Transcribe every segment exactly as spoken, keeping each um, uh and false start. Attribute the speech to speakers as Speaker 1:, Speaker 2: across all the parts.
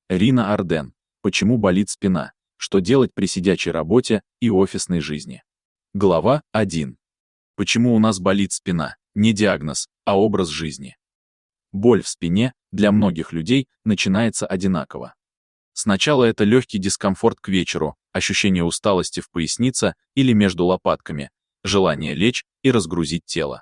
Speaker 1: Рина Арден. Почему болит спина? Что делать при сидячей работе и офисной жизни? Глава один. Почему у нас болит спина? Не диагноз, а образ жизни. Боль в спине для многих людей начинается одинаково. Сначала это легкий дискомфорт к вечеру, ощущение усталости в пояснице или между лопатками, желание лечь и разгрузить тело.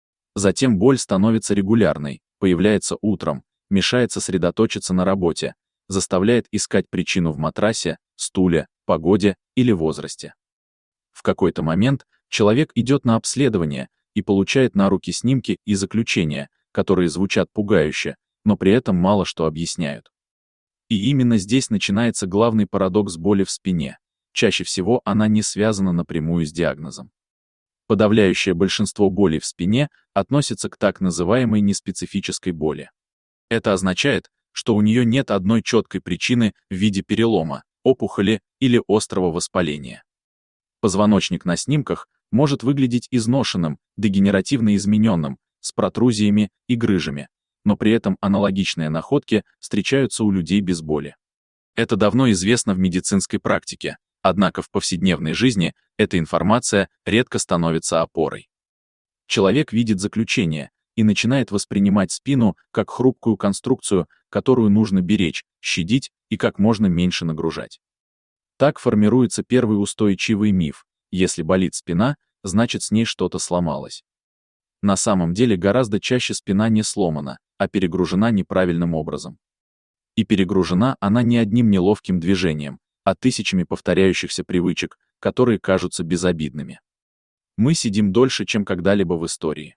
Speaker 1: Затем боль становится регулярной, появляется утром, мешает сосредоточиться на работе, заставляет искать причину в матрасе, стуле, погоде или возрасте. В какой-то момент человек идет на обследование и получает на руки снимки и заключения, которые звучат пугающе, но при этом мало что объясняют. И именно здесь начинается главный парадокс боли в спине. Чаще всего она не связана напрямую с диагнозом. Подавляющее большинство болей в спине относится к так называемой неспецифической боли. Это означает, что у нее нет одной четкой причины в виде перелома, опухоли или острого воспаления. Позвоночник на снимках может выглядеть изношенным, дегенеративно измененным, с протрузиями и грыжами, но при этом аналогичные находки встречаются у людей без боли. Это давно известно в медицинской практике, однако в повседневной жизни эта информация редко становится опорой. Человек видит заключение и начинает воспринимать спину как хрупкую конструкцию, которую нужно беречь, щадить и как можно меньше нагружать. Так формируется первый устойчивый миф: если болит спина, значит с ней что-то сломалось. На самом деле гораздо чаще спина не сломана, а перегружена неправильным образом. И перегружена она не одним неловким движением, а тысячами повторяющихся привычек, которые кажутся безобидными. Мы сидим дольше, чем когда-либо в истории.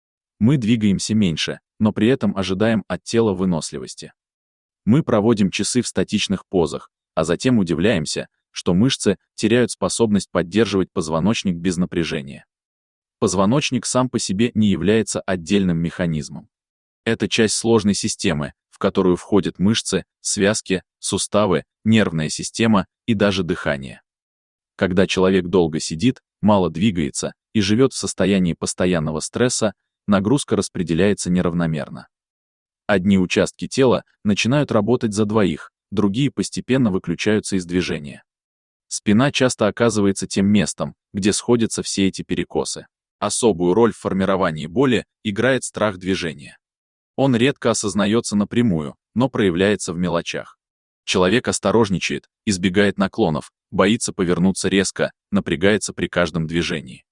Speaker 1: Мы двигаемся меньше, но при этом ожидаем от тела выносливости. Мы проводим часы в статичных позах, а затем удивляемся, что мышцы теряют способность поддерживать позвоночник без напряжения. Позвоночник сам по себе не является отдельным механизмом. Это часть сложной системы, в которую входят мышцы, связки, суставы, нервная система и даже дыхание. Когда человек долго сидит, мало двигается и живет в состоянии постоянного стресса, нагрузка распределяется неравномерно. Одни участки тела начинают работать за двоих, другие постепенно выключаются из движения. Спина часто оказывается тем местом, где сходятся все эти перекосы. Особую роль в формировании боли играет страх движения. Он редко осознается напрямую, но проявляется в мелочах. Человек осторожничает, избегает наклонов, боится повернуться резко, напрягается при каждом движении.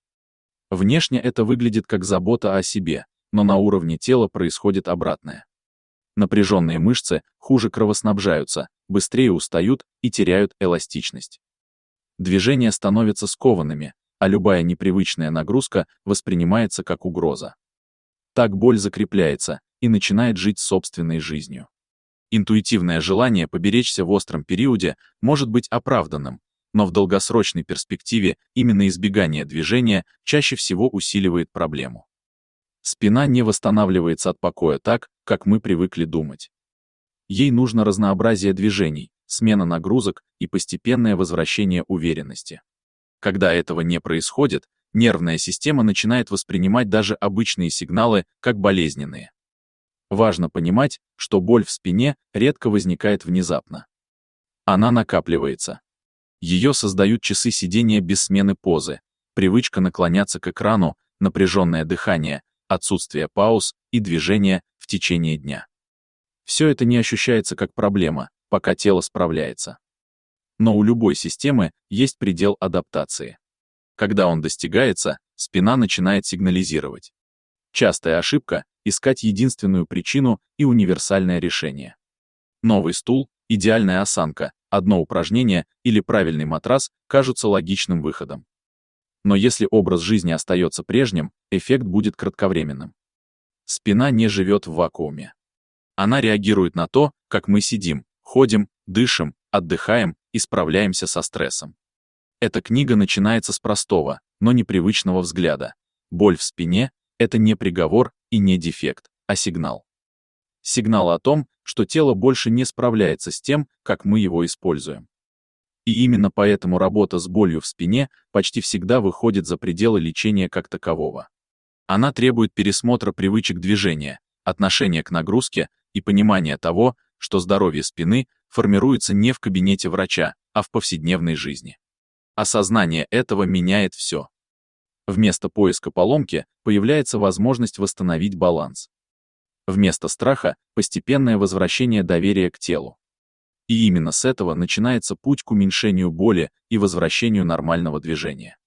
Speaker 1: Внешне это выглядит как забота о себе, но на уровне тела происходит обратное. Напряженные мышцы хуже кровоснабжаются, быстрее устают и теряют эластичность. Движения становятся скованными, а любая непривычная нагрузка воспринимается как угроза. Так боль закрепляется и начинает жить собственной жизнью. Интуитивное желание поберечься в остром периоде может быть оправданным, но в долгосрочной перспективе именно избегание движения чаще всего усиливает проблему. Спина не восстанавливается от покоя так, как мы привыкли думать. Ей нужно разнообразие движений, смена нагрузок и постепенное возвращение уверенности. Когда этого не происходит, нервная система начинает воспринимать даже обычные сигналы как болезненные. Важно понимать, что боль в спине редко возникает внезапно. Она накапливается. Ее создают часы сидения без смены позы, привычка наклоняться к экрану, напряженное дыхание, отсутствие пауз и движения в течение дня. Все это не ощущается как проблема, пока тело справляется. Но у любой системы есть предел адаптации. Когда он достигается, спина начинает сигнализировать. Частая ошибка — искать единственную причину и универсальное решение. Новый стул, идеальная осанка, одно упражнение или правильный матрас кажутся логичным выходом. Но если образ жизни остается прежним, эффект будет кратковременным. Спина не живет в вакууме. Она реагирует на то, как мы сидим, ходим, дышим, отдыхаем и справляемся со стрессом. Эта книга начинается с простого, но непривычного взгляда. Боль в спине — это не приговор и не дефект, а сигнал. Сигнал о том, что тело больше не справляется с тем, как мы его используем. И именно поэтому работа с болью в спине почти всегда выходит за пределы лечения как такового. Она требует пересмотра привычек движения, отношения к нагрузке и понимания того, что здоровье спины формируется не в кабинете врача, а в повседневной жизни. Осознание этого меняет все. Вместо поиска поломки появляется возможность восстановить баланс. Вместо страха – постепенное возвращение доверия к телу. И именно с этого начинается путь к уменьшению боли и возвращению нормального движения.